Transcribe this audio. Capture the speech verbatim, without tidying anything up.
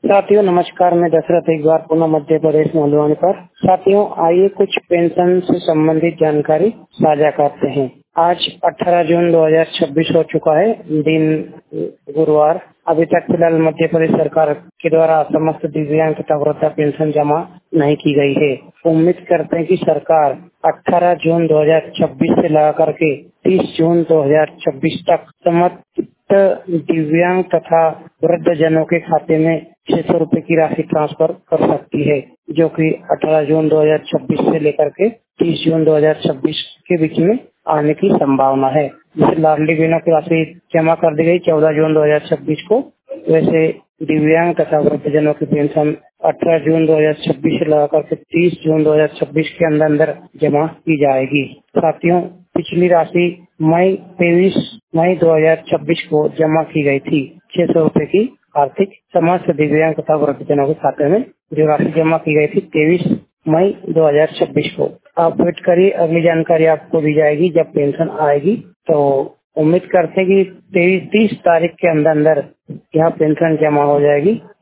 साथियों नमस्कार, मैं दशरथ एक बार पुनः मध्य प्रदेश मधुबनी पर। साथियों आइए कुछ पेंशन से संबंधित जानकारी साझा करते हैं। आज अठारह जून दो हज़ार छब्बीस हो चुका है, दिन गुरुवार। अभी तक फिलहाल मध्य प्रदेश सरकार के द्वारा समस्त दिव्यांग तथा वृद्धा पेंशन जमा नहीं की गई है। उम्मीद करते हैं कि सरकार अठारह जून दो हज़ार छब्बीस से लगा करके तीस जून दो हज़ार छब्बीस तक समस्त दिव्यांग तथा वृद्ध जनों के खाते में छह सौ रूपए की राशि ट्रांसफर कर सकती है, जो कि अठारह जून दो हज़ार छब्बीस से लेकर के तीस जून दो हज़ार छब्बीस के बीच में आने की संभावना है। जैसे लाडली बहनों की राशि जमा कर दी गई चौदह जून दो हज़ार छब्बीस को, वैसे दिव्यांग तथा वृद्ध जनों की पेंशन अठारह जून दो हज़ार छब्बीस से लगाकर के तीस जून दो हज़ार छब्बीस के अंदर अंदर जमा की जाएगी। साथियों पिछली राशि मई तेईस मई दो हज़ार छब्बीस को जमा की गई थी, छह सौ रूपए की आर्थिक समस्त दिव्यांग तथा वृद्धजनों के खाते में जो राशि जमा की गई थी तेईस मई दो हज़ार छब्बीस को। आप वेट करिए, अगली जानकारी आपको दी जाएगी जब पेंशन आएगी। तो उम्मीद करते हैं कि तेईस तीस तारीख के अंदर अंदर यह पेंशन जमा हो जाएगी।